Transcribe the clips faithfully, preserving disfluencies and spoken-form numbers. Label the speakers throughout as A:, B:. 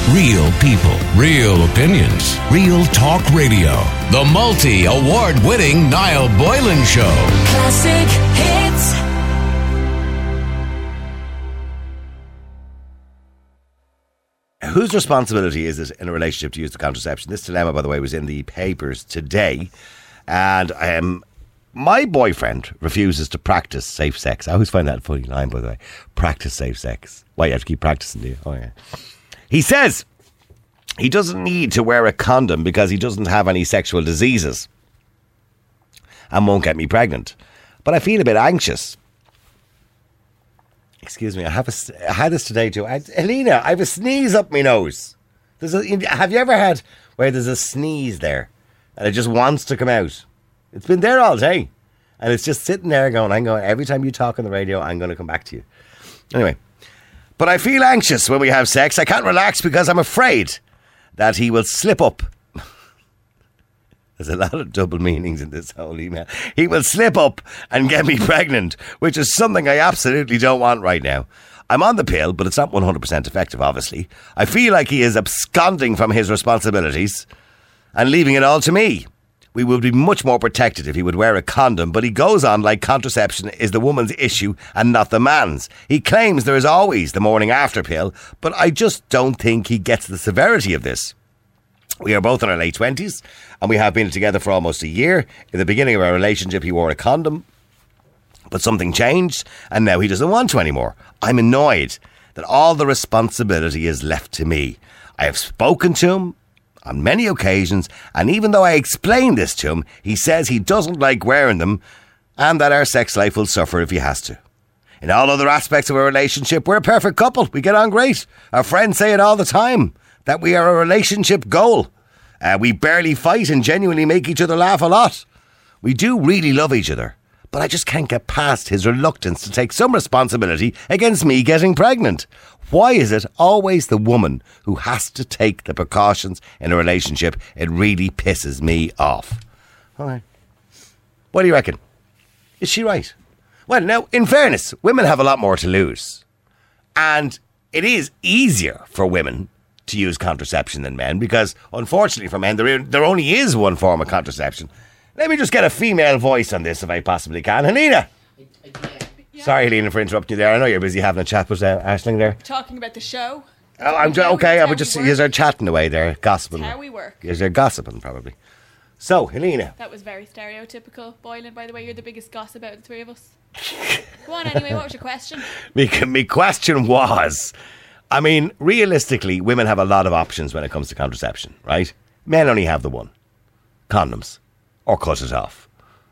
A: Real people, real opinions, Real Talk Radio. The multi-award-winning Niall Boylan Show.
B: Classic hits.
C: Whose responsibility is it in a relationship to use the contraception? This dilemma, by the way, was in the papers today. And um, my boyfriend refuses to practice safe sex. I always find that a funny line, by the way. Practice safe sex. Why, you have to keep practicing, do you? Oh, yeah. He says he doesn't need to wear a condom because he doesn't have any sexual diseases and won't get me pregnant. But I feel a bit anxious. Excuse me, I have a, I had this today too. I, Helena, I have a sneeze up my nose. There's a, have you ever had where there's a sneeze there and it just wants to come out? It's been there all day. And it's just sitting there going, I'm going, every time you talk on the radio, I'm going to come back to you. Anyway. But I feel anxious when we have sex. I can't relax because I'm afraid that he will slip up. There's a lot of double meanings in this whole email. He will slip up and get me pregnant, which is something I absolutely don't want right now. I'm on the pill, but it's not one hundred percent effective, obviously. I feel like he is absconding from his responsibilities and leaving it all to me. We would be much more protected if he would wear a condom, but he goes on like contraception is the woman's issue and not the man's. He claims there is always the morning after pill, but I just don't think he gets the severity of this. We are both in our late twenties, and we have been together for almost a year. In the beginning of our relationship, he wore a condom, but something changed, and now he doesn't want to anymore. I'm annoyed that all the responsibility is left to me. I have spoken to him on many occasions, and even though I explained this to him, he says he doesn't like wearing them and that our sex life will suffer if he has to. In all other aspects of our relationship, we're a perfect couple. We get on great. Our friends say it all the time, that we are a relationship goal. Uh, we barely fight and genuinely make each other laugh a lot. We do really love each other, but I just can't get past his reluctance to take some responsibility against me getting pregnant. Why is it always the woman who has to take the precautions in a relationship? It really pisses me off. All right. What do you reckon? Is she right? Well, now, in fairness, women have a lot more to lose. And it is easier for women to use contraception than men because, unfortunately for men, there, there only is one form of contraception. Let me just get a female voice on this if I possibly can. Helena! Yeah. Sorry, Helena, for interrupting you there. I know you're busy having a chat with uh, Aisling there.
D: Talking about the show.
C: Oh, I'm jo- okay. I would just you're there chatting away there, gossiping.
D: That's how we work.
C: You're there gossiping, probably. So, Helena.
D: That was very stereotypical. Boylan, by the way, you're the biggest gossip out of the three of us. Go on, anyway. What was your question? My,
C: my question was, I mean, realistically, women have a lot of options when it comes to contraception, right? Men only have the one: condoms, or cut it off.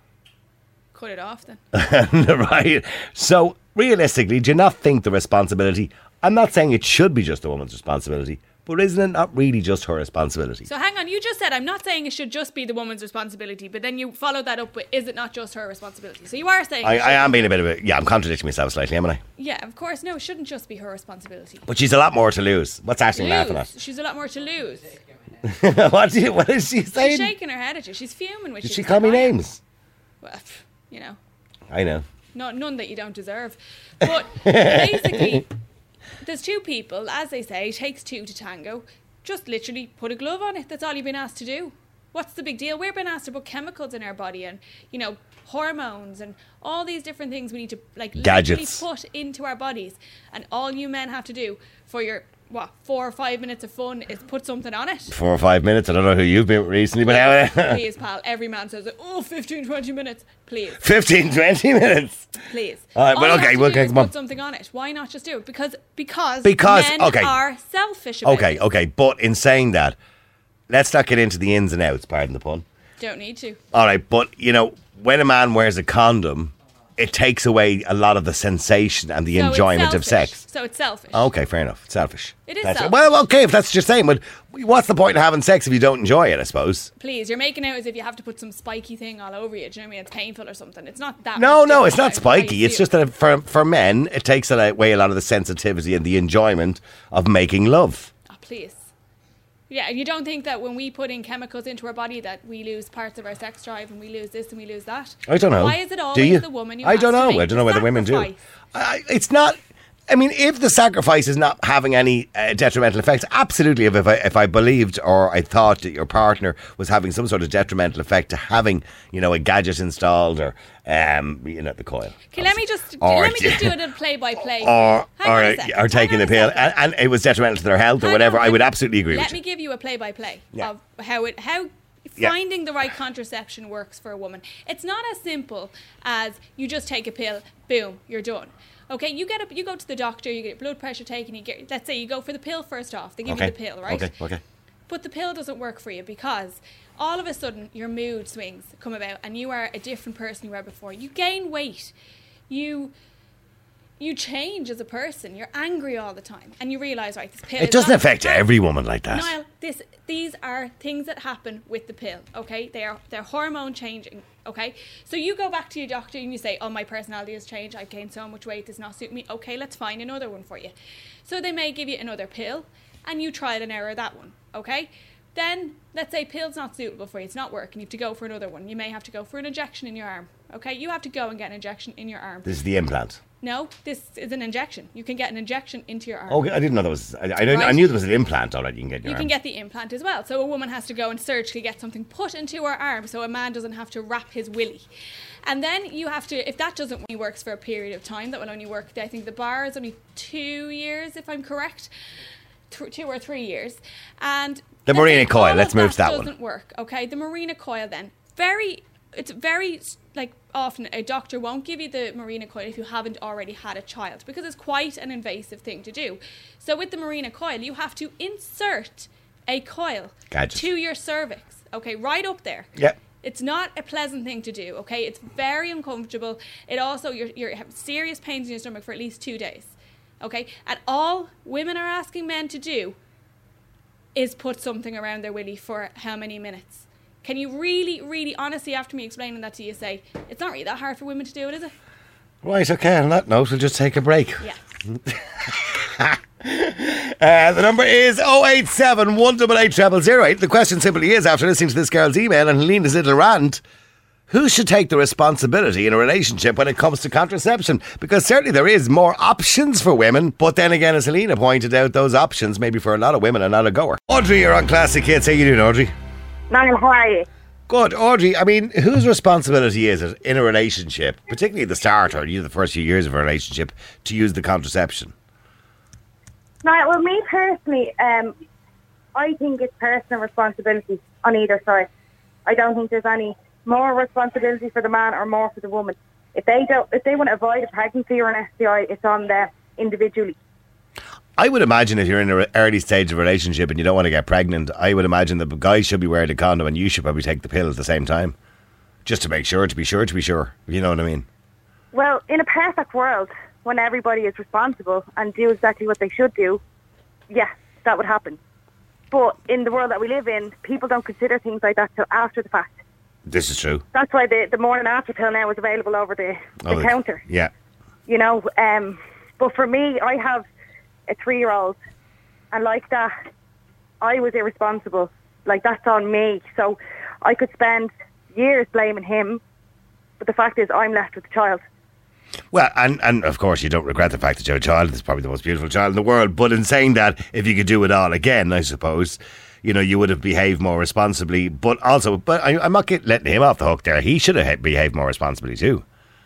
D: Cut it off then.
C: Right. So realistically, do you not think the responsibility, I'm not saying it should be just the woman's responsibility, but isn't it not really just her responsibility?
D: So hang on, you just said I'm not saying it should just be the woman's responsibility, but then you followed that up with is it not just her responsibility? So you are saying
C: I, I am being a bit of a yeah I'm contradicting myself slightly, am I?
D: Yeah, of course. No, it shouldn't just be her responsibility.
C: But she's a lot more to lose. What's Aisling laughing at?
D: She's a lot more to lose.
C: what, you, what is she saying?
D: She's shaking her head at you. She's fuming with you.
C: Did she call me names?
D: Well, you know.
C: I know.
D: Not none that you don't deserve. But basically, there's two people, as they say, it takes two to tango. Just literally put a glove on it. That's all you've been asked to do. What's the big deal? We're being asked to put chemicals in our body and, you know, hormones and all these different things we need to, like,
C: gadgets,
D: literally put into our bodies. And all you men have to do for your, what, four or five minutes of fun is put something on it.
C: Four or five minutes? I don't know who you've been with recently, but how...
D: Please, pal. Every man says, oh, fifteen, twenty minutes. Please.
C: fifteen, twenty minutes?
D: Please.
C: All right,
D: all
C: well,
D: you
C: okay,
D: have to
C: well,
D: do
C: okay,
D: is
C: come on.
D: put something on it. Why not just do it? Because because,
C: because
D: men
C: okay.
D: are selfish about
C: Okay,
D: it.
C: okay, but in saying that, let's not get into the ins and outs, pardon the pun.
D: Don't need to.
C: All right, but, you know, when a man wears a condom, it takes away a lot of the sensation and the
D: so
C: enjoyment of sex.
D: So it's selfish.
C: Okay, fair enough. It's selfish.
D: It is
C: that's
D: selfish.
C: Well, okay, if that's what you're saying, but what's the point of having sex if you don't enjoy it, I suppose?
D: Please, you're making out as if you have to put some spiky thing all over you. Do you know what I mean? It's painful or something. It's not that.
C: No, no, it's not
D: how
C: spiky.
D: you
C: It's
D: feel.
C: just that for, for men, it takes away a lot of the sensitivity and the enjoyment of making love.
D: Oh, please. Yeah, and you don't think that when we put in chemicals into our body that we lose parts of our sex drive and we lose this and we lose that?
C: I don't know.
D: Why is it
C: do
D: always
C: you?
D: the woman who
C: I
D: has
C: don't
D: to
C: know.
D: make
C: I don't know
D: the
C: whether women do.
D: sacrifice?
C: I, it's not... I mean, if the sacrifice is not having any uh, detrimental effects, absolutely. If, if I if I believed or I thought that your partner was having some sort of detrimental effect to having, you know, a gadget installed or, um, you know, the coil.
D: Okay, let me just
C: Or-
D: let me just do it in play by play.
C: Or
D: Hang on a
C: or,
D: second,
C: or
D: hang
C: taking
D: on
C: the
D: a
C: pill,
D: second.
C: and, and it was detrimental to their health or
D: Hang
C: whatever,
D: on,
C: I would
D: let-
C: absolutely agree
D: Let
C: with
D: me
C: you.
D: give you a play by play
C: Yeah.
D: of how it how
C: Yeah.
D: finding the right contraception works for a woman. It's not as simple as you just take a pill, boom, you're done. Okay, you get up, you go to the doctor, you get your blood pressure taken. You get, let's say, you go for the pill first off. They give
C: Okay.
D: you the pill, right?
C: Okay. Okay.
D: But the pill doesn't work for you because all of a sudden your mood swings come about and you are a different person you were before. You gain weight. You you change as a person. You're angry all the time. And you realise, right, this pill
C: It
D: is
C: doesn't
D: not-
C: affect every woman like that.
D: Niall, this these are things that happen with the pill, okay? They are they're hormone changing, okay? So you go back to your doctor and you say, oh, my personality has changed, I've gained so much weight, this not suit me. Okay, let's find another one for you. So they may give you another pill and you trial and error that one, okay? Then, let's say pill's not suitable for you, it's not working, you have to go for another one. You may have to go for an injection in your arm, okay? You have to go and get an injection in your arm.
C: This is the implant.
D: No, this is an injection. You can get an injection into your arm.
C: Okay, I didn't know that was. I, I, didn't- I
D: Right.
C: knew there was an implant. All right, you can get in your
D: You
C: arm.
D: can get the implant as well. So a woman has to go and surgically get something put into her arm so a man doesn't have to wrap his willy. And then you have to, if that doesn't only works for a period of time, that will only work, I think the bar is only two years, if I'm correct. Th- two or three years. And
C: The
D: let's
C: Marina
D: say
C: coil,
D: all of
C: let's move
D: that
C: to that one.
D: doesn't work, okay? The Marina coil then. Very, it's very, like, often a doctor won't give you the Marina coil if you haven't already had a child because it's quite an invasive thing to do. So with the Marina coil, you have to insert a coil
C: Gadget.
D: to your cervix, okay, right up there.
C: Yep.
D: It's not a pleasant thing to do, okay? It's very uncomfortable. It also, you're, you're have serious pains in your stomach for at least two days, okay? And all women are asking men to do is put something around their willy for how many minutes? Can you really, really, honestly, after me explaining that to you, say, it's not really that hard for women to do it, is it?
C: Right, okay, on that note, we'll just take a break.
D: Yeah.
C: Uh, the number is oh eight seven, one eight eight, zero zero zero eight. The question simply is, after listening to this girl's email and Helena's little rant, who should take the responsibility in a relationship when it comes to contraception? Because certainly there is more options for women, but then again, as Helena pointed out, those options maybe for a lot of women are not a goer. Audrey, you're on Classic Hits. How you doing, Audrey?
B: Niall, how are you?
C: Good. Audrey, I mean, whose responsibility is it in a relationship, particularly at the start or you know, the first few years of a relationship, to use the contraception?
B: Niall, well, me personally, um, I think it's personal responsibility on either side. I don't think there's any more responsibility for the man or more for the woman. If they don't, if they want to avoid a pregnancy or an S T I, it's on them individually.
C: I would imagine if you're in an early stage of a relationship and you don't want to get pregnant, I would imagine the guy should be wearing a condom and you should probably take the pill at the same time. Just to make sure, to be sure, to be sure. You know what I mean?
B: Well, in a perfect world, when everybody is responsible and do exactly what they should do, yeah, that would happen. But in the world that we live in, people don't consider things like that till after the fact.
C: This is true.
B: That's why the, the morning after pill now is available over the, the
C: Oh,
B: counter.
C: Yeah.
B: You know, um, but for me, I have a three-year-old, and like that, I was irresponsible. Like, that's on me. So I could spend years blaming him, but the fact is I'm left with the child.
C: Well, and, and of course you don't regret the fact that you're a child. It's probably the most beautiful child in the world. But in saying that, if you could do it all again, I suppose, you know, you would have behaved more responsibly. But also, but I, I'm not get, letting him off the hook there. He should have behaved more responsibly too.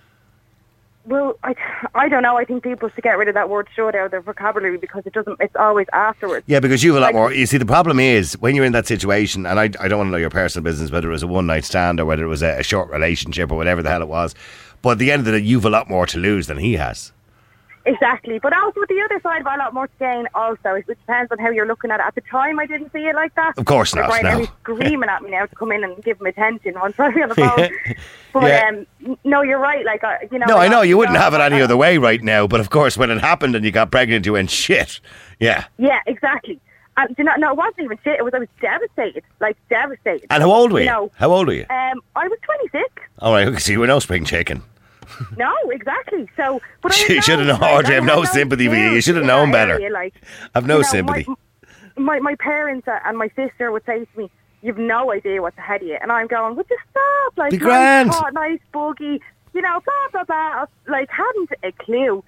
B: Well, I, I don't know. I think people should get rid of that word should out of their vocabulary because it doesn't, it's always afterwards.
C: Yeah, because you have a lot
B: Like-
C: more. You see, the problem is when you're in that situation, and I, I don't want to know your personal business, whether it was a one night stand or whether it was a, a short relationship or whatever the hell it was. But at the end of the day, you've a lot more to lose than he has.
B: Exactly. But also with the other side, I've got a lot more to gain also. It depends on how you're looking at it. At the time, I didn't see it like that.
C: Of course not,
B: Like, right
C: no.
B: now he's screaming at me now to come in and give him attention once I'm on the phone. But,
C: Yeah.
B: um, n- no, you're right. Like, uh, you know.
C: No, I know you
B: uh,
C: wouldn't have it any
B: uh,
C: other way right now. But of course, when it happened and you got pregnant, you went shit. Yeah.
B: Yeah, exactly. And do you know, no, it wasn't even shit. It was, I was devastated. Like, devastated.
C: And how old were you?
B: You know,
C: How old were you?
B: Um, I was twenty-six.
C: All right, okay, so you were no spring chicken.
B: No, exactly. So, but I
C: You
B: didn't
C: should have
B: know,
C: known,
B: like,
C: Audrey,
B: I
C: I've
B: had
C: no sympathy for you. You
B: skills
C: should have
B: in
C: known
B: that
C: better.
B: area, like,
C: I've no
B: you know,
C: sympathy.
B: My, my my parents and my sister would say to me, "You've no idea what's ahead of you," and I'm going, "Would you stop? Like,
C: Be grand.
B: nice, hot, nice buggy, you know, blah blah blah." Like, hadn't a clue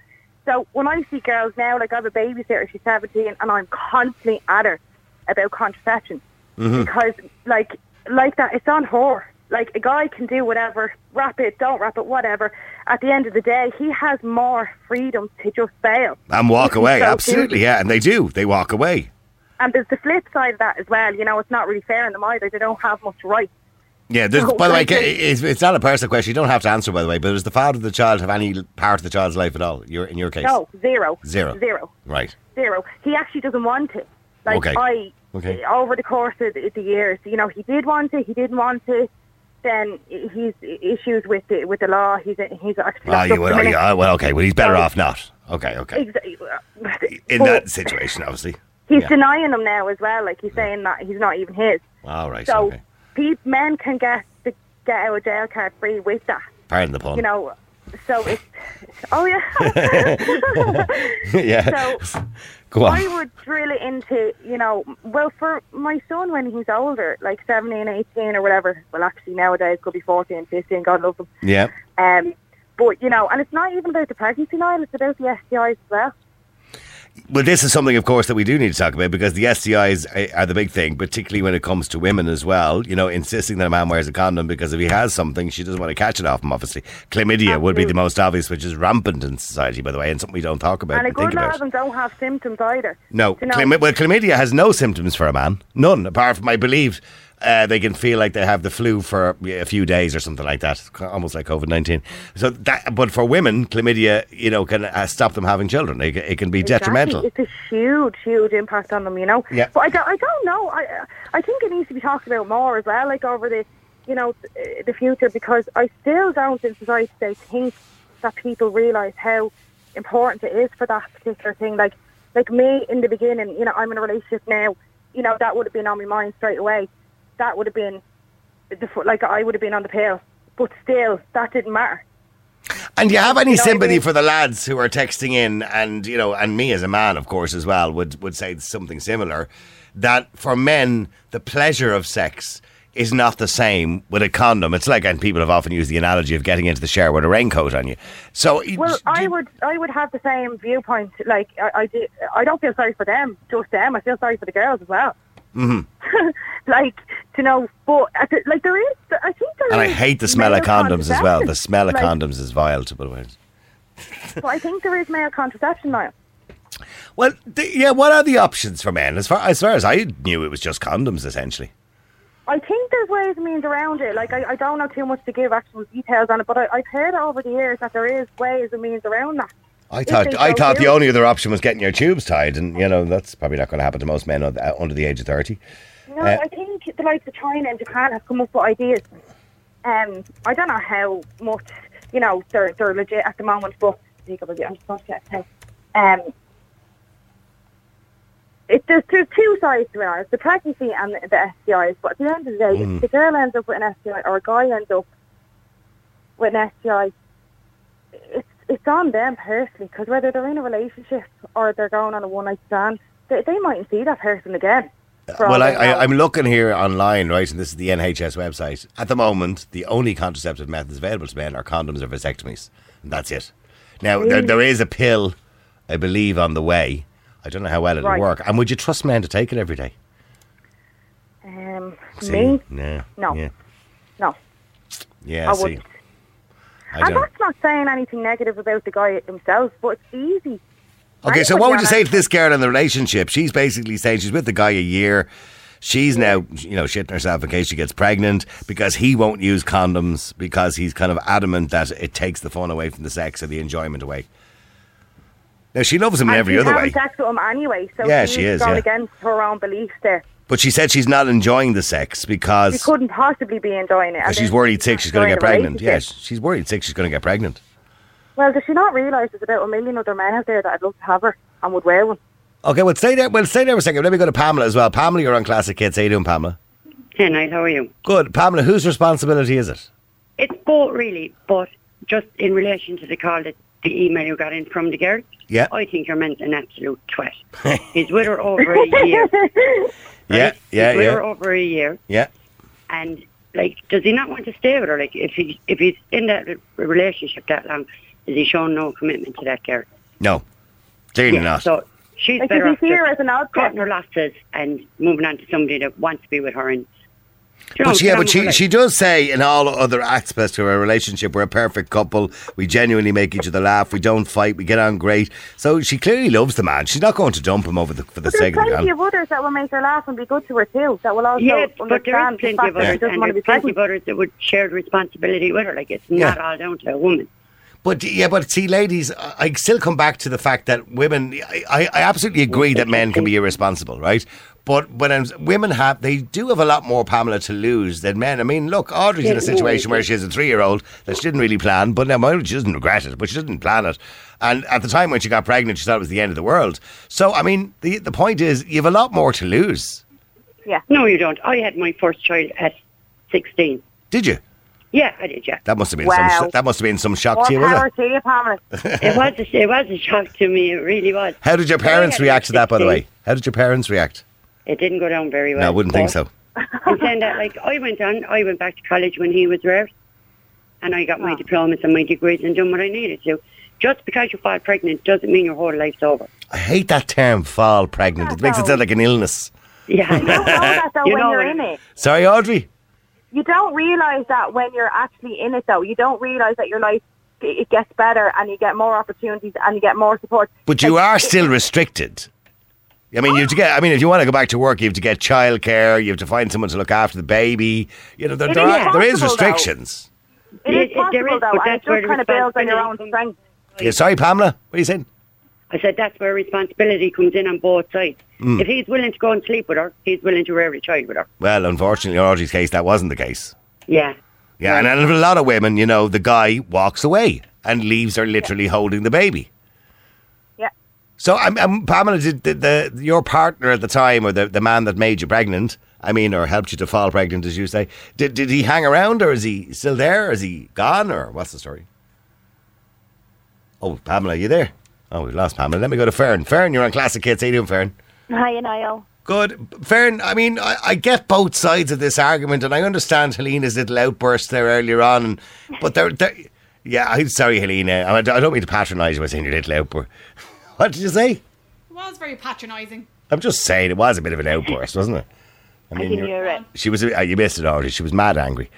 B: So when I see girls now, like I have a babysitter, she's seventeen, and I'm constantly at her about contraception. Mm-hmm. Because, like, like that, it's on her. Like, a guy can do whatever, wrap it, don't wrap it, whatever. At the end of the day, he has more freedom to just bail.
C: And walk away,
B: so
C: absolutely, yeah. And they do. They walk away.
B: And there's the flip side of that as well. You know, it's not really fair on them either. They don't have much right.
C: Yeah, there's,
B: So,
C: by the way,
B: like,
C: it's, it's not a personal question. You don't have to answer, by the way, but does the father of the child have any part of the child's life at all, You're, in your case?
B: No, zero.
C: Zero.
B: Zero.
C: Right.
B: Zero. He actually doesn't want it. Like,
C: Okay.
B: I,
C: Okay.
B: over the course of the, the years, you know, he did want it, he didn't want it. Then he's issues with the, with the law. He's he's actually.
C: Ah, you, well,
B: well,
C: yeah, well, okay. Well, he's better
B: So-
C: off not. Okay, okay.
B: Exa-
C: In
B: but
C: that situation, obviously.
B: he's
C: yeah.
B: denying him now as well. Like, he's saying that he's not even his.
C: All right,
B: So
C: okay.
B: pe- men can get the get out of jail card free with that.
C: Pardon the pun.
B: You know. So it's. Oh yeah.
C: yeah.
B: So
C: Go on.
B: I would drill it into, you know, well, for my son when he's older, like seventeen, eighteen or whatever, well, actually nowadays could be fourteen, fifteen, God love them.
C: Yeah.
B: Um, but, you know, and it's not even about the pregnancy now, it's about the S T Is as well.
C: Well, this is something, of course, that we do need to talk about because the S T Is are the big thing, particularly when it comes to women as well. You know, insisting that a man wears a condom because if he has something, she doesn't want to catch it off him, obviously. Chlamydia Absolutely. would be the most obvious, which is rampant in society, by the way, and something we don't talk about.
B: And a
C: and think
B: good lot
C: about.
B: of them don't have symptoms either.
C: No.
B: You know?
C: Chlam- well, chlamydia has no symptoms for a man. None, apart from, I believe, uh, they can feel like they have the flu for a few days or something like that, almost like COVID nineteen. So that, but for women, chlamydia, you know, can uh, stop them having children. It, it can be
B: Exactly.
C: detrimental.
B: It's a huge, huge impact on them, you know.
C: Yeah.
B: But I don't, I don't know. I, I think it needs to be talked about more as well, like over the, you know, th- the future, because I still don't in society today think that people realise how important it is for that particular thing. Like, like me in the beginning, you know, I'm in a relationship now. You know, that would have been on my mind straight away. That would have been, the, like, I would have been on the pill. But still, that didn't matter.
C: And do you have any
B: You know what I
C: sympathy
B: mean?
C: for the lads who are texting in, and you know, and me as a man, of course, as well, would would say something similar, that for men the pleasure of sex is not the same with a condom. It's like, and people have often used the analogy of getting into the shower with a raincoat on you. So,
B: Well,
C: do
B: I
C: you-
B: would, I would have the same viewpoint. Like, I, I, do, I don't feel sorry for them, just them. I feel sorry for the girls as well. Mm-hmm. Like, you know, but at the, like there is, I think there
C: and I
B: is
C: hate the smell of
B: male
C: condoms as well. The
B: contraception.
C: smell of
B: Like,
C: condoms is vile to put away.
B: But I think there is male contraception now.
C: Well, the, yeah. What are the options for men? As far as far as I knew, it was just condoms essentially.
B: I think there's ways and means around it. Like, I, I don't know too much to give actual details on it, but I, I've heard over the years that there is ways and means around that.
C: I
B: If
C: thought
B: they
C: I
B: so
C: thought the
B: do.
C: only other option was getting your tubes tied, and you know that's probably not going to happen to most men under under the age of thirty.
B: No,
C: Uh,
B: I think the likes of China and Japan have come up with ideas. Um, I don't know how much, you know, they're they're legit at the moment, but I'm just going to get it. Um, it, there's, there's two sides to it. It's the pregnancy and the, the S T Is. But at the end of the day,
C: Mm.
B: if the girl ends up with an S T I or a guy ends up with an S T I, it's it's on them personally, because whether they're in a relationship or they're going on a one night stand, they, they mightn't see that person again. for all
C: Well, I,
B: they
C: I,
B: know.
C: I'm looking here online, right, and this is the N H S website. At the moment, the only contraceptive methods available to men are condoms or vasectomies. And that's it. Now, there,
B: Really?
C: there is a pill, I believe, on the way. I don't know how well it'll
B: Right.
C: work. And would you trust men to take it every day?
B: Um,
C: See?
B: me?
C: No.
B: No.
C: Yeah,
B: No.
C: yeah
B: I
C: see.
B: wouldn't.
C: I
B: And
C: don't.
B: that's not saying anything negative about the guy himself, but it's easy.
C: Okay, so
B: Anybody
C: what would
B: on
C: you say
B: any-
C: to this girl in the relationship? She's basically saying she's with the guy a year. She's now, you know, shitting herself in case she gets pregnant because he won't use condoms because he's kind of adamant that it takes the fun away from the sex or the enjoyment away. Now, she loves him in
B: And
C: every
B: she's
C: other
B: having
C: way.
B: sex with him anyway, so
C: Yeah,
B: she's
C: she is,
B: going
C: yeah.
B: against her own beliefs there.
C: But she said she's not enjoying the sex
B: She
C: because
B: couldn't possibly be enjoying it. and
C: she's
B: then
C: worried sick she's going to
B: enjoying
C: get
B: the
C: pregnant.
B: relationship.
C: Yes, she's worried sick she's going to get pregnant.
B: Well, does she not realise there's about a million other men out there that I'd love to have her and would wear one?
C: Okay, well, stay there. Well, stay there for a second. Let me go to Pamela as well. Pamela, you're on Classic Kids. How you doing, Pamela?
E: Hey, Niall, how are you?
C: Good. Pamela, whose responsibility is it?
E: It's both, really, but just in relation to the call that the email you got in from the girl,
C: Yeah.
E: I think you're meant an absolute twat. He's with her over a year. right?
C: Yeah, yeah,
E: He's with
C: yeah.
E: her over a year,
C: Yeah.
E: and, like, does he not want to stay with her? Like, if, he, if he's in that relationship that long, is he showing no commitment to that girl?
C: No, clearly
E: Yeah,
C: not.
E: So she's
B: Like,
E: better
B: does
E: off
B: he see her
E: just
B: as an outcast?
E: cutting her losses and moving on to somebody that wants to be with her. And you know,
C: But she,
E: get
C: yeah,
E: on
C: but
E: with
C: she,
E: her life.
C: she does say in all other aspects to our relationship, we're a perfect couple. We genuinely make each other laugh. We don't fight. We get on great. So she clearly loves the man. She's not going to dump him over the, for the
B: But there's
C: sake of the
B: plenty
C: man.
B: of others that will make her laugh and be good to her too. That will also
E: Yeah, but there
B: understand
E: is
B: the
E: plenty
B: fact
E: of
B: that she
E: others,
B: doesn't
E: and
B: want to be
E: there's plenty
B: pregnant.
E: of others that would share the responsibility with her. Like, it's
C: Yeah.
E: not all down to a woman.
C: But yeah, but see, ladies, I I still come back to the fact that women. I, I I absolutely agree that men can be irresponsible, right? But when I'm, women have, they do have a lot more, Pamela, to lose than men. I mean, look, Audrey's in a
E: Yeah,
C: situation
E: no,
C: where she has a three-year-old that she didn't really plan, but now she doesn't regret it, but she didn't plan it. And at the time when she got pregnant, she thought it was the end of the world. So, I mean, the the point is, you have a lot more to lose.
B: Yeah.
E: No, you don't. I had my first child at sixteen.
C: Did you?
E: Yeah, I did, yeah.
C: That must have been
B: Wow.
C: some. That must have been some shock
B: More
C: to you, was
B: power
C: it?
B: to you, Pamela.
E: It was, a, it was a shock to me. It really was.
C: How did your
E: But I
C: parents
E: had
C: react to that, by the
E: sixteen.
C: way? How did your parents react?
E: It didn't go down very well.
C: No, I wouldn't think
E: But
C: so.
E: I'm saying that, like, I went on, I went back to college when he was there, and I got my diplomas and my degrees and done what I needed to. Just because you fall pregnant doesn't mean your whole life's over.
C: I hate that term, fall pregnant. It makes it sound like an illness.
E: Yeah, I
B: You don't know that though
E: You
B: when
E: know
B: you're
E: what
B: in
E: it-
B: it.
C: Sorry, Audrey?
B: You don't realise that when you're actually in it though. You don't realise that your life, it gets better and you get more opportunities and you get more support.
C: But you
B: Like,
C: are still restricted. I mean, you have to get. I mean, if you want to go back to work, you have to get childcare. You have to find someone to look after the baby. You know, there,
B: It
C: there,
B: is
C: are, there is
B: possible, though.
C: restrictions.
B: It
E: Yeah,
B: is possible
E: there is,
B: though,
E: but
B: and it
E: that's where
B: just
E: the
B: kind of builds on your own
E: responsibility
B: strength.
C: Yeah, sorry, Pamela. What are you saying?
E: I said that's where responsibility comes in on both sides.
C: Mm.
E: If he's willing to go and sleep with her, he's willing to rear the child with her.
C: Well, unfortunately, in Audrey's case, that wasn't the case.
E: Yeah.
C: Yeah, and, and a lot of women, you know, the guy walks away and leaves her literally holding the baby.
B: Yeah.
C: So, um, um, Pamela, did the, the your partner at the time, or the, the man that made you pregnant, I mean, or helped you to fall pregnant, as you say, did did he hang around, or is he still there? Or is he gone, or what's the story? Oh, Pamela, are you there? Oh, we've lost Pamela. Let me go to Fern. Fern, you're on Classic Kids. How you doing, Fern?
F: Hi, Niall.
C: Good. Fern, I mean, I, I get both sides of this argument, and I understand Helena's little outburst there earlier on, and, but they're, they're, yeah, I'm sorry, Helena. I, I don't mean to patronise you by saying your little outburst. What did you say?
D: It was very patronising.
C: I'm just saying, it was a bit of an outburst, wasn't it? I
F: I
C: mean,
F: didn't
C: you're-
F: hear it.
C: she was, uh, you missed it, Audrey. She was mad angry.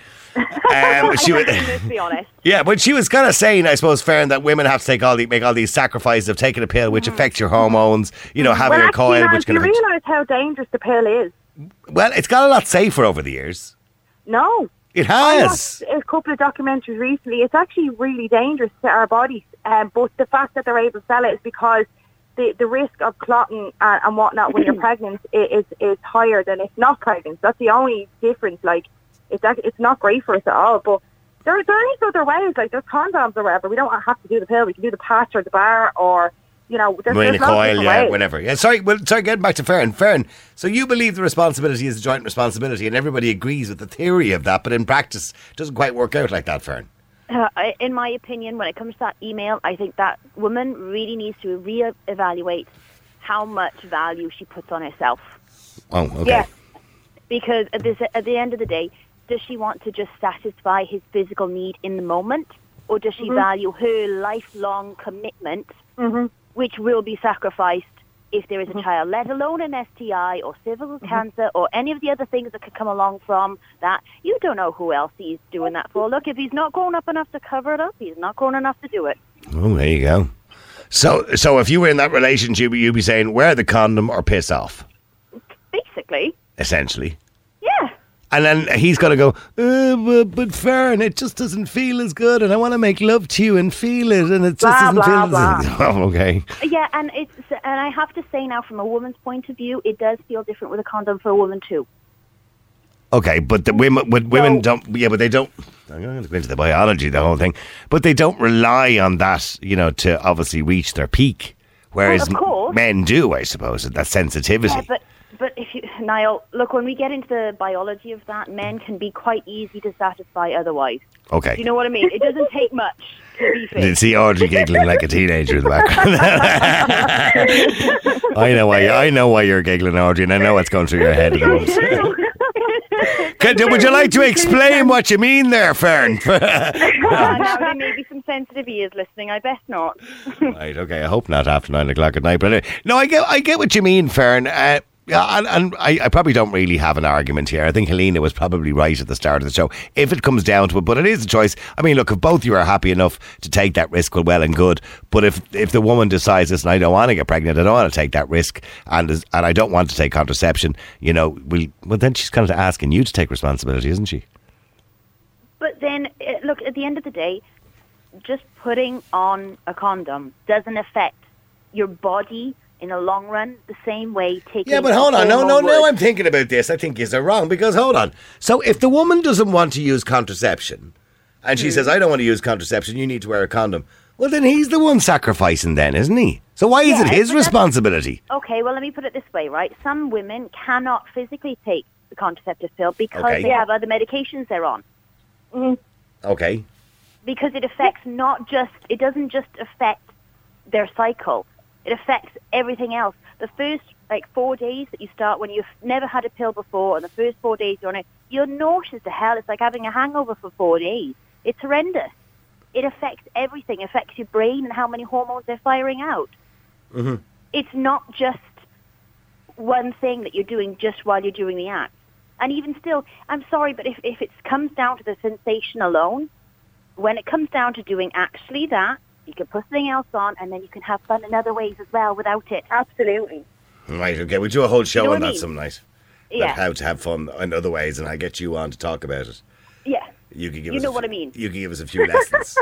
C: Um, she was,
F: Let's be honest.
C: yeah, but she was kind of saying, I suppose, Fern, that women have to take all the, make all these sacrifices of taking a pill, which affects your hormones, you know, having
B: Well,
C: a
B: actually,
C: coil,
B: Niall,
C: which
B: do
C: can
B: you
C: affect.
B: realise how dangerous the pill is?
C: Well, it's got a lot safer over the years.
B: No.
C: It
B: I
C: has.
B: watched a couple of documentaries recently. It's actually really dangerous to our bodies, um, but the fact that they're able to sell it is because the, the risk of clotting and, and whatnot when you're pregnant i- is is higher than if not pregnant. That's the only difference. Like, it's act- it's not great for us at all. But there there is other ways. Like, there's condoms or whatever. We don't have to do the pill. We can do the patch or the bar, or you know, there's,
C: Marina
B: there's lots of
C: coil,
B: different
C: yeah,
B: ways.
C: whenever. Yeah, sorry, well, sorry, getting back to Fern. Fern, so you believe the responsibility is a joint responsibility, and everybody agrees with the theory of that, but in practice, it doesn't quite work out like that, Fern.
F: Uh, I- in my opinion, when it comes to that email, I think that woman really needs to re-evaluate how much value she puts on herself.
C: Oh, okay.
F: Yeah. Because at, this, at the end of the day, does she want to just satisfy his physical need in the moment, or does she value her lifelong commitment,
B: Mm-hmm.
F: which will be sacrificed if there is a child, let alone an S T I or cervical cancer or any of the other things that could come along from that? You don't know who else he's doing that for. Look, if he's not grown up enough to cover it up, he's not grown enough to do it.
C: Oh, there you go. So, so if you were in that relationship, you'd be saying, wear the condom or piss off,
F: Basically,
C: essentially.
F: yeah.
C: And then he's got to go, uh, but, but Fern, it just doesn't feel as good, and I want to make love to you and feel it, and it just
B: Blah,
C: doesn't
B: blah,
C: feel
B: blah.
C: as... Oh, okay.
F: Yeah, and it's and I have to say now, from a woman's point of view, it does feel different with a condom for a woman too.
C: Okay, but the women, but women
F: No.
C: don't. Yeah, but they don't. I'm going to go into the biology, the whole thing. But they don't rely on that, you know, to obviously reach their peak. Whereas
F: Well, of course.
C: men do, I suppose, that sensitivity.
F: Yeah, but but if you, Niall, look, when we get into the biology of that, men can be quite easy to satisfy otherwise.
C: Okay.
F: Do you know what I mean? It doesn't take much to be
C: Did you
F: fit.
C: see Audrey giggling like a teenager in the background? I know why. I know why you're giggling, Audrey, and I know what's going through your head at the moment. Can, would you like to explain what you mean there, Fern?
F: Oh, now there may be some sensitive ears listening. I best not.
C: Right, okay, I hope not after nine o'clock at night. But anyway, no, I get, I get what you mean, Fern. Uh, Yeah, and, and I, I probably don't really have an argument here. I think Helena was probably right at the start of the show, if it comes down to it. But it is a choice. I mean, look, if both of you are happy enough to take that risk, well, well and good. But if if the woman decides, listen, I don't want to get pregnant, I don't want to take that risk, and and I don't want to take contraception, you know, well, well then she's kind of asking you to take responsibility, isn't she?
F: But then, uh, look, at the end of the day, just putting on a condom doesn't affect your body in the long run the same way taking
C: Yeah, but hold on. No, no, no, I'm thinking about this. I think you're wrong because, hold on. So if the woman doesn't want to use contraception and she mm. says, I don't want to use contraception, you need to wear a condom, well, then he's the one sacrificing then, isn't he? So why is
F: yeah,
C: it his responsibility?
F: Okay, well, let me put it this way, right? Some women cannot physically take the contraceptive pill because
C: okay.
F: they have other medications they're on.
B: Mm.
C: Okay.
F: Because it affects not just, it doesn't just affect their cycle. It affects everything else. The first, like, four days that you start when you've never had a pill before, and the first four days you're on it, you're nauseous to hell. It's like having a hangover for four days. It's horrendous. It affects everything. It affects your brain and how many hormones they're firing out.
C: Mm-hmm.
F: It's not just one thing that you're doing just while you're doing the act. And even still, I'm sorry, but if, if it comes down to the sensation alone, when it comes down to doing actually that, you can put something else on, and then you can have fun in other ways as well without it.
B: Absolutely.
C: Right, okay. We'll do a whole show
F: you know
C: on that
F: I mean?
C: some night.
F: Yeah.
C: About how to have fun in other ways, and I'll get you on to talk about it.
F: Yeah.
C: You could give
F: You
C: us
F: know
C: a
F: what
C: few,
F: I mean.
C: You could give us a few lessons.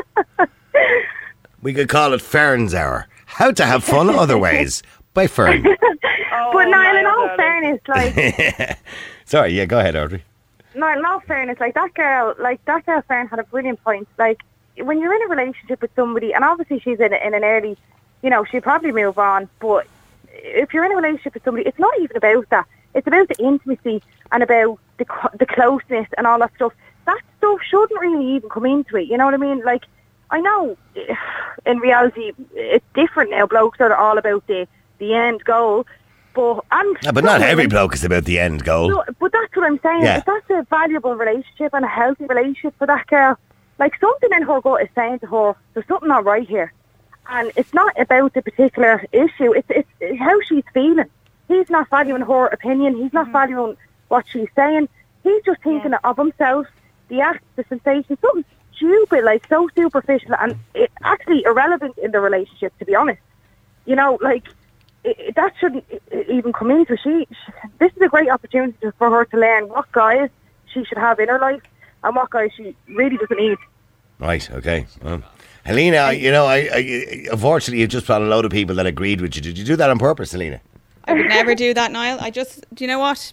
C: We could call it Fern's Hour. How to have fun other ways by Fern.
B: Oh, but Niall, in all fairness, like...
C: Sorry, yeah, go ahead, Audrey.
B: Niall, in all fairness, like, that girl, like, that girl Fern had a brilliant point. Like, when you're in a relationship with somebody, and obviously she's in, in an early, you know, she'll probably move on, but if you're in a relationship with somebody, it's not even about that. It's about the intimacy and about the the closeness and all that stuff. That stuff shouldn't really even come into it, you know what I mean? Like, I know in reality it's different now. Blokes are all about the, the end goal, but... And
C: yeah, but not every bloke is about the end goal.
B: No, but that's what I'm saying.
C: Yeah.
B: If that's a valuable relationship and a healthy relationship for that girl, like, something in her gut is saying to her, there's something not right here. And it's not about the particular issue. It's, it's, it's how she's feeling. He's not valuing her opinion. He's not mm-hmm. valuing what she's saying. He's just thinking yeah. of himself, the act, the sensation, something stupid, like, so superficial and it, actually irrelevant in the relationship, to be honest. You know, like, it, it, that shouldn't even come into it. She, she, this is a great opportunity for her to learn what guys she should have in her life and what guys she really doesn't need.
C: Right, okay. Well, Helena, you know, I, I unfortunately you just brought a load of people that agreed with you. Did you do that on purpose, Helena?
D: I would never do that, Niall. I just, do you know what?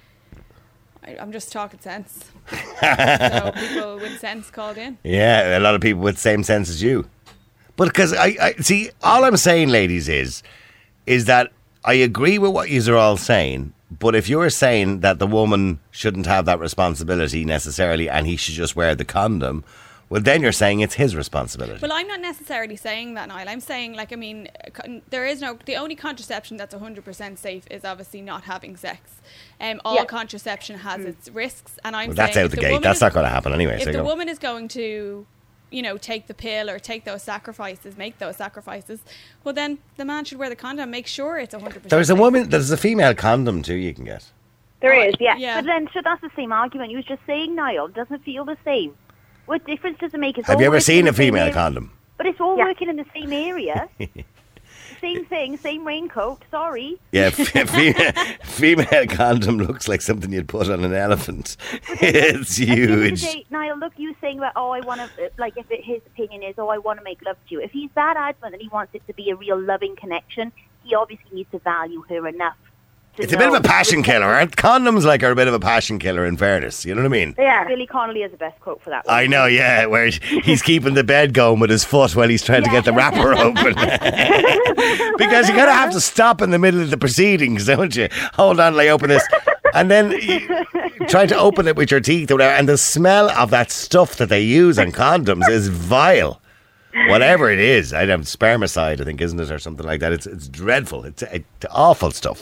D: I, I'm just talking sense. So people with sense called in.
C: Yeah, a lot of people with the same sense as you. But because I, I see, all I'm saying, ladies, is is that I agree with what you're all saying. But if you're saying that the woman shouldn't have that responsibility necessarily, and he should just wear the condom, well, then you're saying it's his responsibility.
D: Well, I'm not necessarily saying that, Niall. I'm saying, like, I mean, there is no... The only contraception that's one hundred percent safe is obviously not having sex. Um, all yeah. contraception has mm. its risks, and I'm
C: well,
D: saying...
C: That's out the, the gate. That's is, not going to happen anyway.
D: If
C: so
D: the
C: go.
D: woman is going to, you know, take the pill or take those sacrifices, make those sacrifices, well, then the man should wear the condom, make sure it's one hundred percent
C: There's a
D: safe.
C: woman... There's a female condom, too, you can get.
F: There is, yeah.
D: yeah.
F: But then, so that's the same argument. You was just saying, Niall, doesn't feel the same. What difference does it make? It's
C: Have you ever seen a
F: the
C: female condom?
F: But it's all
B: yeah.
F: working in the same area. Same thing, same raincoat, sorry.
C: Yeah, f- female, female condom looks like something you'd put on an elephant. It's huge.
F: Day, Niall, look, you saying that, oh, I want to, like, if it, his opinion is, oh, I want to make love to you. If he's that adamant and he wants it to be a real loving connection, he obviously needs to value her enough.
C: It's a bit of a passion killer, aren't condoms? Like, are a bit of a passion killer, in fairness. You know what I mean?
B: Yeah.
F: Billy Connolly has the best quote for that one.
C: I know, yeah, where he's keeping the bed going with his foot while he's trying yeah. to get the wrapper open. Because you kind of have to stop in the middle of the proceedings, don't you? Hold on, let me open this. And then you try to open it with your teeth or whatever. And the smell of that stuff that they use on condoms is vile. Whatever it is. I have spermicide, I think, isn't it? Or something like that. It's it's dreadful. It's, it's awful stuff.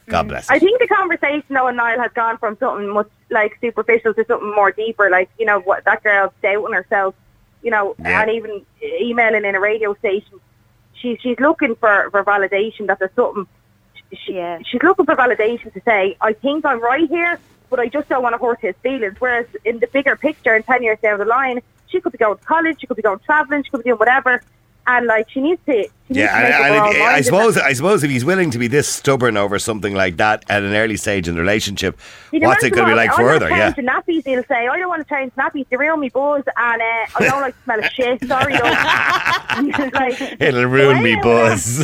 C: God bless.
B: I think the conversation, though, and Niall has gone from something much like superficial to something more deeper. Like, you know, what that girl's doubting herself, you know,
C: Yeah.
B: and even emailing in a radio station. She, she's looking for, for validation that there's something. She,
F: Yeah.
B: She's looking for validation to say, I think I'm right here, but I just don't want to hurt his feelings. Whereas in the bigger picture, and ten years down the line, she could be going to college, she could be going travelling, she could be doing whatever. And, like, she needs to... She needs
C: Yeah,
B: to make
C: and,
B: up
C: and
B: her own
C: if,
B: mind
C: I
B: in
C: suppose
B: that.
C: I suppose if he's willing to be this stubborn over something like that at an early stage in the relationship,
B: You can
C: what's it
B: imagine
C: going to be
B: what-
C: like
B: I don't
C: further? Yeah.
B: change the nappies, he'll say. I don't want to change nappies. They ruin me buzz, and uh, I don't like the smell of shit. Sorry, though. Like,
C: It'll ruin me
B: well,
C: buzz.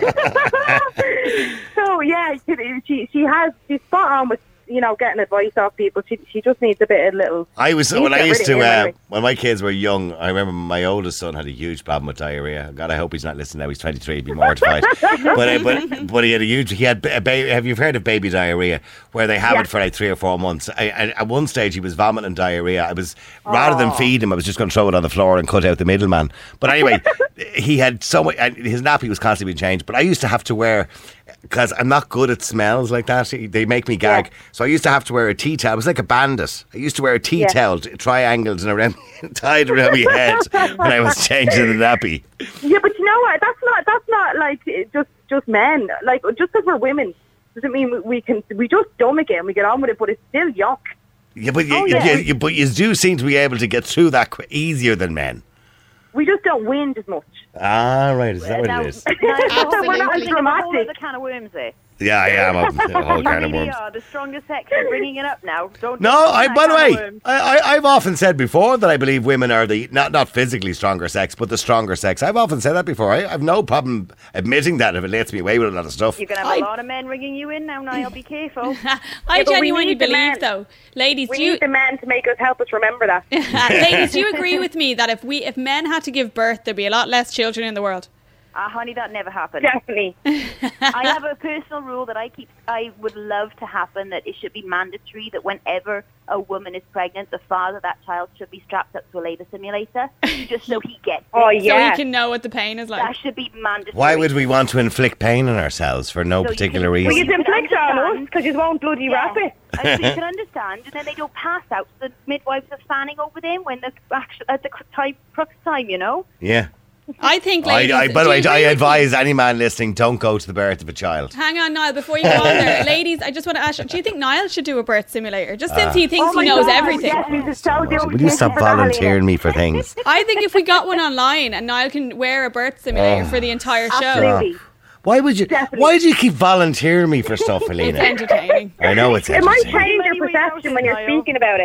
B: so yeah, she she has she's spot on with, you know, getting advice off people. She she just needs a bit of little.
C: I was
B: Needs
C: when
B: to
C: I
B: get
C: used
B: rid
C: to
B: of him
C: uh,
B: anyway.
C: when my kids were young. I remember my oldest son had a huge problem with diarrhea. God, I hope he's not listening now. He's twenty-three. He'd be mortified. but, uh, but but he had a huge. He had a baby. Have you heard of baby diarrhea, where they have
B: Yeah.
C: it for like three or four months? I, I, at one stage, he was vomiting diarrhea. I was rather than feed him, I was just going to throw it on the floor and cut out the middleman. But anyway, he had so much. And his nappy was constantly being changed. But I used to have to wear. Because I'm not good at smells like that. They make me gag.
B: Yeah.
C: So I used to have to wear a tea towel. I was like a bandit. I used to wear a tea
B: Yeah.
C: towel, triangles and around, tied around my head when I was changing the nappy.
B: Yeah, but you know what? That's not that's not like just just men. Like, just because we're women doesn't mean we, we can we just stomach it and we get on with it. But it's still yuck.
C: Yeah, but you,
B: Oh,
C: you-
B: yeah.
C: you, you- but you do seem to be able to get through that qu- easier than men.
B: We just don't whinge as much.
C: Ah, right. Is that what
F: Now,
C: it is?
F: now,
B: We're not as
F: opening up a whole
B: dramatic.
F: other can of worms there.
C: Yeah, yeah. I'm up a whole
F: You
C: can of
F: really
C: worms.
F: are the strongest sex. You're bringing it up now. Don't.
C: No,
F: don't
C: I.
F: open
C: By
F: that
C: the
F: can of
C: way,
F: worms.
C: I, I, I've often said before that I believe women are the not not physically stronger sex, but the stronger sex. I've often said that before. I, I've no problem admitting that if it lets me away with a lot of stuff.
F: You're going to have
D: I-
F: a lot of men ringing you in now, Niall. Be careful.
D: I
B: but we
D: genuinely
B: need the
D: believe,
B: men.
D: though, ladies,
B: We
D: do you,
B: need the men to make us help us remember that.
D: ladies, do you agree with me that if we if men had to give birth, there'd be a lot less children in the world?
F: Ah, honey, that never happened.
B: Definitely.
F: I have a personal rule that I keep. I would love to happen that it should be mandatory that whenever a woman is pregnant, the father of that child should be strapped up to a labour simulator, just so he gets it.
B: Oh
D: So
B: yeah.
D: you can know what the pain is
F: That
D: like.
F: should be mandatory.
C: Why would we want to inflict pain on ourselves for no
F: So you
C: particular
F: can-
C: reason?
B: Well, you
F: can
B: inflict it on us
F: understand.
B: because you won't bloody wrap it.
F: And so you can understand, and then they don't pass out. So the midwives are fanning over them when the actual at the time, crux time, you know.
C: Yeah.
D: I think,
C: I,
D: ladies.
C: I, by the
D: do
C: way,
D: you
C: I
D: agree with me?
C: advise any man listening, don't go to the birth of a child.
D: Hang on, Niall, before you go on there. Ladies, I just want to ask you, do you think Niall should do a birth simulator? Just since he thinks
B: Oh my
D: he knows
B: God,
D: everything.
B: Yes, we should so do.
C: Will you stop volunteering me for things?
D: I think if we got one online and Niall can wear a birth simulator
C: Oh.
D: for the entire show,
B: Absolutely.
C: Why would you?
B: Definitely.
C: Why do you keep volunteering me for stuff,
D: it's
C: Helena?
D: entertaining.
C: I know it's
B: It might
C: entertaining.
B: change your
F: Anyway,
B: perception when you're
F: Niall.
B: speaking about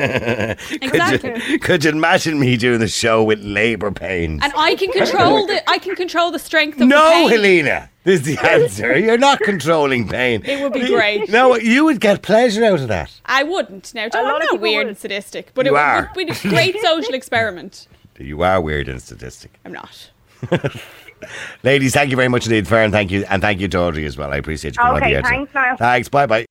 B: it.
D: Exactly.
C: Could you, could you imagine me doing the show with labour pains?
D: And I can control the I can control the strength of the
C: No,
D: pain.
C: Helena. This is the answer. You're not controlling pain.
D: It would be great.
C: No, you would get pleasure out of that.
D: I wouldn't. Now, Joe,
F: lot
D: I'm
F: of
D: not
F: people
D: weird
F: would.
D: and sadistic, but
C: You
D: it
C: are.
D: would be a great social experiment.
C: You are weird and statistic.
D: I'm not.
C: Ladies, thank you very much indeed, Fern. Thank you. And thank you to Audrey as well. I appreciate you coming on
B: Okay,
C: the air.
B: thanks, Niall.
C: Thanks. Bye bye.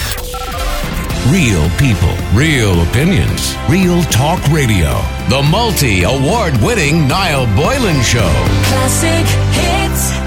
A: Real people, real opinions, real talk radio. The multi award winning Niall Boylan Show.
G: Classic hits.